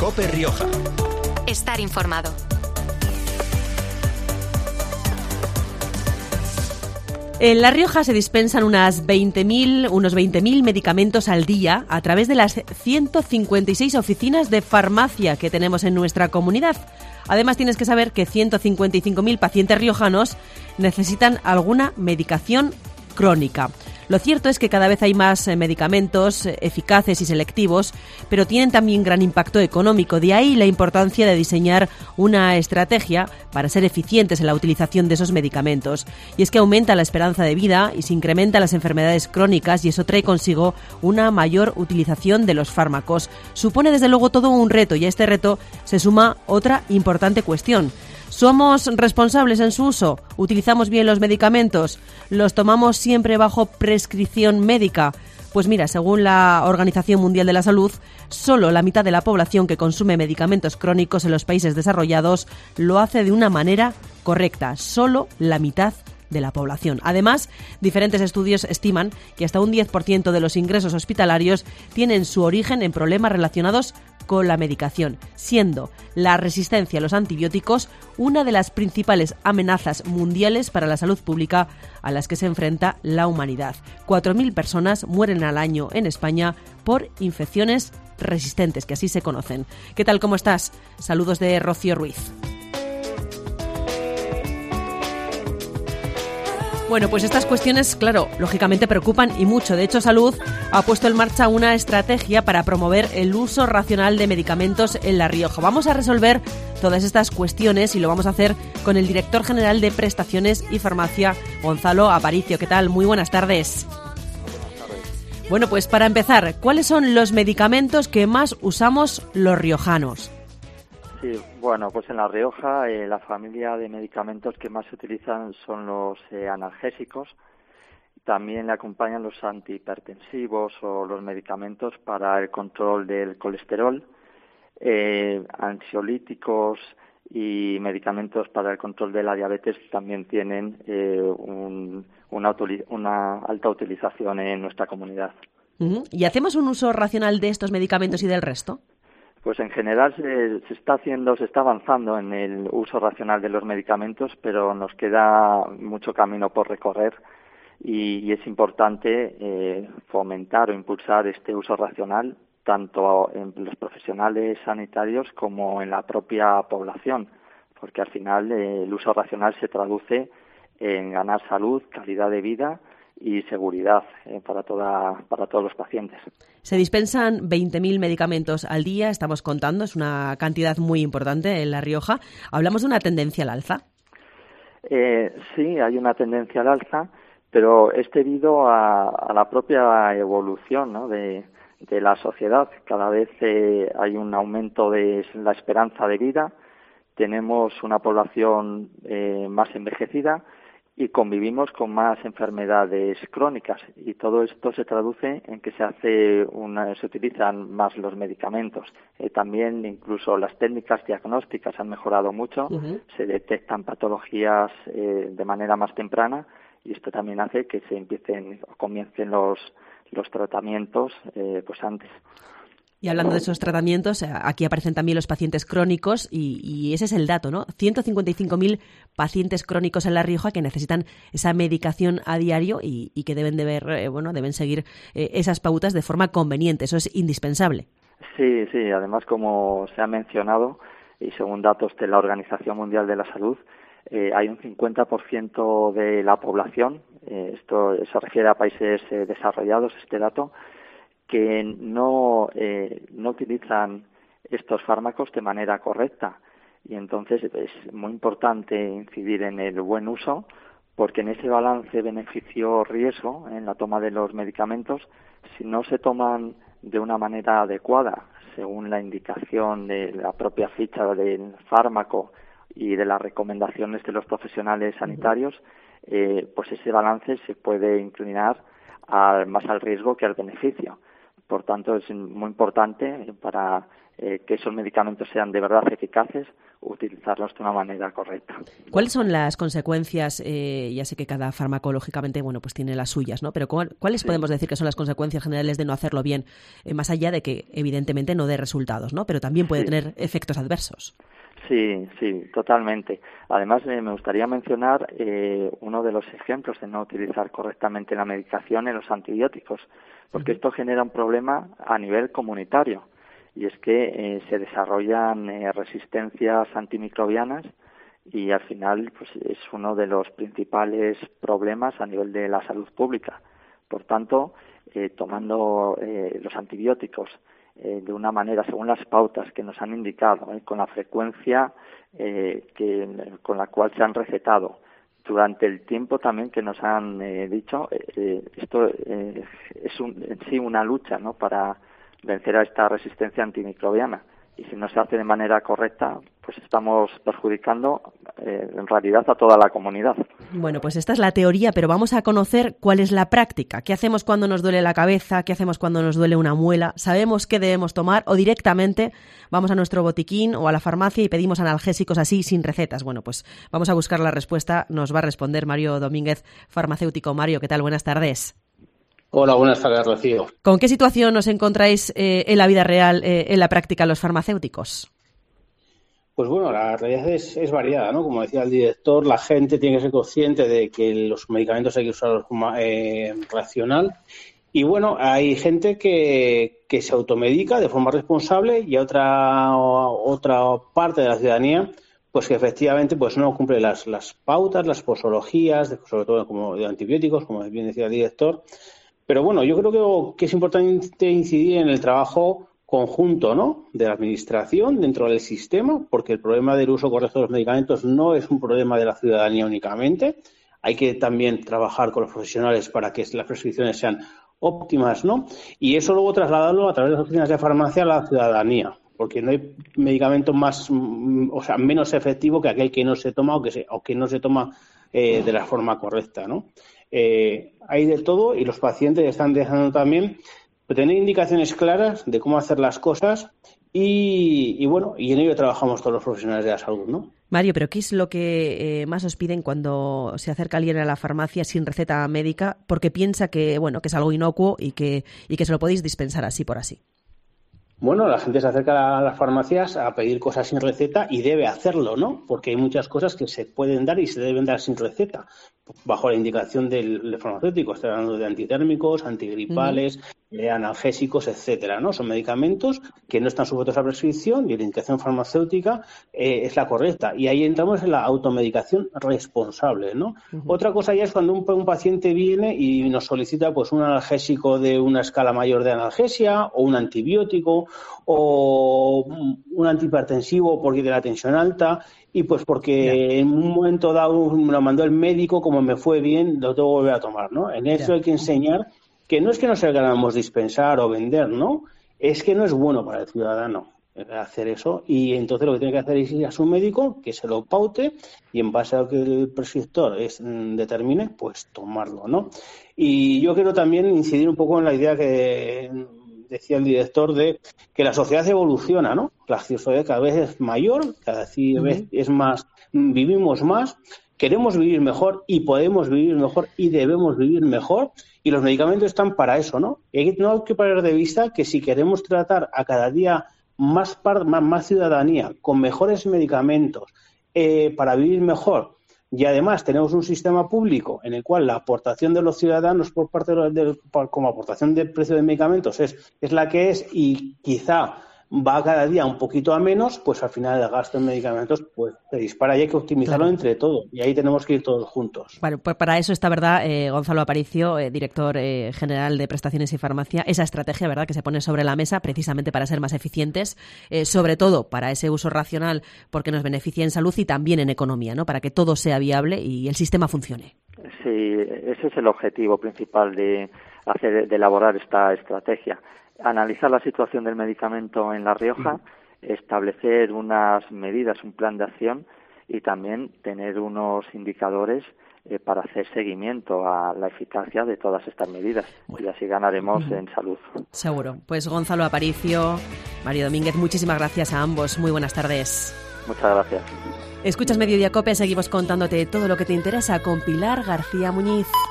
COPE Rioja. Estar informado. En La Rioja se dispensan unos 20.000 medicamentos al día a través de las 156 oficinas de farmacia que tenemos en nuestra comunidad. Además, tienes que saber que 155.000 pacientes riojanos necesitan alguna medicación crónica. Lo cierto es que cada vez hay más medicamentos eficaces y selectivos, pero tienen también gran impacto económico. De ahí la importancia de diseñar una estrategia para ser eficientes en la utilización de esos medicamentos. Y es que aumenta la esperanza de vida y se incrementan las enfermedades crónicas y eso trae consigo una mayor utilización de los fármacos. Supone desde luego todo un reto y a este reto se suma otra importante cuestión. ¿Somos responsables en su uso? ¿Utilizamos bien los medicamentos? ¿Los tomamos siempre bajo prescripción médica? Pues mira, según la Organización Mundial de la Salud, solo la mitad de la población que consume medicamentos crónicos en los países desarrollados lo hace de una manera correcta. Solo la mitad de la población. Además, diferentes estudios estiman que hasta un 10% de los ingresos hospitalarios tienen su origen en problemas relacionados con la medicación, siendo la resistencia a los antibióticos una de las principales amenazas mundiales para la salud pública a las que se enfrenta la humanidad. 4.000 personas mueren al año en España por infecciones resistentes, que así se conocen. ¿Qué tal, cómo estás? Saludos de Rocío Ruiz. Bueno, pues estas cuestiones, claro, lógicamente preocupan y mucho. De hecho, Salud ha puesto en marcha una estrategia para promover el uso racional de medicamentos en La Rioja. Vamos a resolver todas estas cuestiones y lo vamos a hacer con el director general de Prestaciones y Farmacia, Gonzalo Aparicio. ¿Qué tal? Muy buenas tardes. Bueno, pues para empezar, ¿cuáles son los medicamentos que más usamos los riojanos? Sí, bueno, pues en La Rioja la familia de medicamentos que más se utilizan son los analgésicos. También le acompañan los antihipertensivos o los medicamentos para el control del colesterol, ansiolíticos y medicamentos para el control de la diabetes también tienen una alta utilización en nuestra comunidad. Uh-huh. ¿Y hacemos un uso racional de estos medicamentos y del resto? Pues en general se está avanzando en el uso racional de los medicamentos, pero nos queda mucho camino por recorrer y es importante fomentar o impulsar este uso racional tanto en los profesionales sanitarios como en la propia población, porque al final el uso racional se traduce en ganar salud, calidad de vida y seguridad para todos los pacientes. Se dispensan 20.000 medicamentos al día, estamos contando, es una cantidad muy importante en La Rioja. ¿Hablamos de una tendencia al alza? Sí, hay una tendencia al alza, pero es debido a la propia evolución, ¿no?, de la sociedad. Cada vez hay un aumento de la esperanza de vida, tenemos una población más envejecida y convivimos con más enfermedades crónicas y todo esto se traduce en que se utilizan más los medicamentos. También incluso las técnicas diagnósticas han mejorado mucho, uh-huh. Se detectan patologías de manera más temprana y esto también hace que comiencen los tratamientos pues antes. Y hablando de esos tratamientos, aquí aparecen también los pacientes crónicos y ese es el dato, ¿no? 155.000 pacientes crónicos en La Rioja que necesitan esa medicación a diario y que deben deben seguir esas pautas de forma conveniente. Eso es indispensable. Sí. Además, como se ha mencionado y según datos de la Organización Mundial de la Salud, hay un 50% de la población, esto se refiere a países desarrollados, este dato, que no utilizan estos fármacos de manera correcta y entonces es muy importante incidir en el buen uso porque en ese balance beneficio-riesgo en la toma de los medicamentos, si no se toman de una manera adecuada según la indicación de la propia ficha del fármaco y de las recomendaciones de los profesionales sanitarios, pues ese balance se puede inclinar más al riesgo que al beneficio. Por tanto, es muy importante para que esos medicamentos sean de verdad eficaces, utilizarlos de una manera correcta. ¿Cuáles son las consecuencias? Ya sé que cada farmacológicamente, pues tiene las suyas, ¿no? Pero ¿cuáles podemos decir que son las consecuencias generales de no hacerlo bien, más allá de que evidentemente no dé resultados, ¿no? Pero también puede tener efectos adversos. Sí, totalmente. Además, me gustaría mencionar uno de los ejemplos de no utilizar correctamente la medicación en los antibióticos, porque esto genera un problema a nivel comunitario. Y es que se desarrollan resistencias antimicrobianas y al final pues es uno de los principales problemas a nivel de la salud pública. Por tanto, tomando los antibióticos de una manera según las pautas que nos han indicado, con la frecuencia con la cual se han recetado, durante el tiempo también que nos han dicho, esto es en sí una lucha, ¿no?, para vencer a esta resistencia antimicrobiana. Y si no se hace de manera correcta, pues estamos perjudicando en realidad a toda la comunidad. Bueno, pues esta es la teoría, pero vamos a conocer cuál es la práctica. ¿Qué hacemos cuando nos duele la cabeza? ¿Qué hacemos cuando nos duele una muela? ¿Sabemos qué debemos tomar? ¿O directamente vamos a nuestro botiquín o a la farmacia y pedimos analgésicos así sin recetas? Bueno, pues vamos a buscar la respuesta. Nos va a responder Mario Domínguez, farmacéutico. Mario, ¿qué tal? Buenas tardes. Hola, buenas tardes, Rocío. ¿Con qué situación os encontráis en la vida real, en la práctica, los farmacéuticos? Pues bueno, la realidad es variada, ¿no? Como decía el director, la gente tiene que ser consciente de que los medicamentos hay que usarlos racional. Y bueno, hay gente que se automedica de forma responsable y otra parte de la ciudadanía pues que efectivamente pues no cumple las pautas, las posologías, sobre todo como de antibióticos, como bien decía el director. Pero bueno, yo creo que es importante incidir en el trabajo conjunto, ¿no?, de la administración dentro del sistema, porque el problema del uso correcto de los medicamentos no es un problema de la ciudadanía únicamente. Hay que también trabajar con los profesionales para que las prescripciones sean óptimas, ¿no? Y eso luego trasladarlo a través de las oficinas de farmacia a la ciudadanía, porque no hay medicamento menos efectivo que aquel que no se toma o que no se toma de la forma correcta, ¿no? Hay de todo y los pacientes están dejando también tener indicaciones claras de cómo hacer las cosas y en ello trabajamos todos los profesionales de la salud, ¿no? Mario, ¿pero qué es lo que más os piden cuando se acerca alguien a la farmacia sin receta médica porque piensa que es algo inocuo y que se lo podéis dispensar así por así? Bueno, la gente se acerca a las farmacias a pedir cosas sin receta y debe hacerlo, ¿no? Porque hay muchas cosas que se pueden dar y se deben dar sin receta, bajo la indicación del farmacéutico. Estoy hablando de antitérmicos, antigripales, analgésicos, etcétera, ¿no? Son medicamentos que no están sujetos a prescripción y la indicación farmacéutica es la correcta. Y ahí entramos en la automedicación responsable, ¿no? Otra cosa ya es cuando un paciente viene y nos solicita pues un analgésico de una escala mayor de analgesia o un antibiótico o un antihipertensivo porque de la tensión alta y pues porque en un momento dado me lo mandó el médico, como me fue bien, lo tengo que volver a tomar, ¿no? En eso hay que enseñar que no es que no se queramos dispensar o vender, ¿no? Es que no es bueno para el ciudadano hacer eso y entonces lo que tiene que hacer es ir a su médico, que se lo paute y en base a lo que el prescriptor determine, pues tomarlo, ¿no? Y yo quiero también incidir un poco en la idea que decía el director de que la sociedad evoluciona, ¿no? La sociedad cada vez es mayor, cada vez es más, vivimos más, queremos vivir mejor y podemos vivir mejor y debemos vivir mejor y los medicamentos están para eso, ¿no? Y no hay que perder de vista que si queremos tratar a cada día más ciudadanía con mejores medicamentos para vivir mejor y además tenemos un sistema público en el cual la aportación de los ciudadanos por parte como aportación de precio de medicamentos es la que es y quizá va cada día un poquito a menos, pues al final el gasto en medicamentos pues se dispara y hay que optimizarlo entre todos y ahí tenemos que ir todos juntos. Bueno, pues para eso está, ¿verdad, Gonzalo Aparicio, director general de Prestaciones y Farmacia, esa estrategia, ¿verdad?, que se pone sobre la mesa precisamente para ser más eficientes, sobre todo para ese uso racional porque nos beneficia en salud y también en economía, ¿no?, para que todo sea viable y el sistema funcione. Sí, ese es el objetivo principal de elaborar esta estrategia. Analizar la situación del medicamento en La Rioja, establecer unas medidas, un plan de acción y también tener unos indicadores para hacer seguimiento a la eficacia de todas estas medidas. Y así ganaremos en salud. Seguro. Pues Gonzalo Aparicio, Mario Domínguez, muchísimas gracias a ambos. Muy buenas tardes. Muchas gracias. Escuchas Mediodía Cope, seguimos contándote todo lo que te interesa con Pilar García Muñiz.